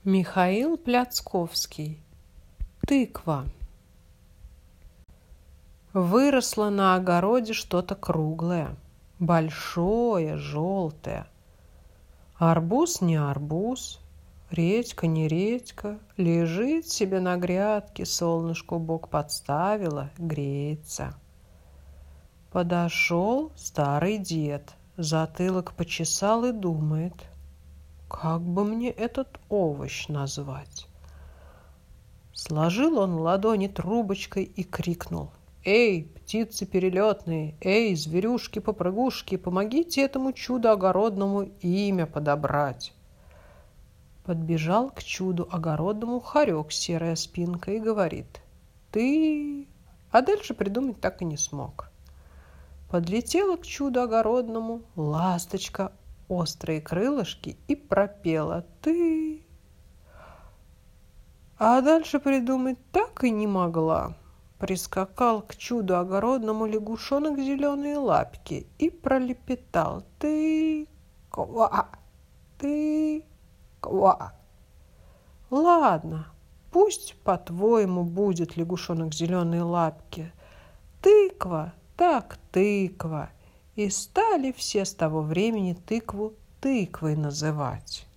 Михаил Пляцковский. Тыква. Выросло на огороде что-то круглое, большое, желтое. Арбуз не арбуз, редька не редька, лежит себе на грядке, солнышку бок подставила, греется. Подошел старый дед, затылок почесал и думает: как бы мне этот овощ назвать? Сложил он ладони трубочкой и крикнул: «Эй, птицы перелетные! Эй, зверюшки-попрыгушки! Помогите этому чуду огородному имя подобрать!» Подбежал к чуду огородному хорек с серой спинкой и говорит: «Ты...» А дальше придумать так и не смог. Подлетела к чуду огородному ласточка, острые крылышки, и пропела: «Ты...» А дальше придумать так и не могла. Прискакал к чуду огородному лягушонок зеленые лапки и пролепетал: «Ты... ква! Ты... ква!» Ладно, пусть по-твоему будет, лягушонок зеленые лапки. Тыква так тыква. И стали все с того времени тыкву тыквой называть.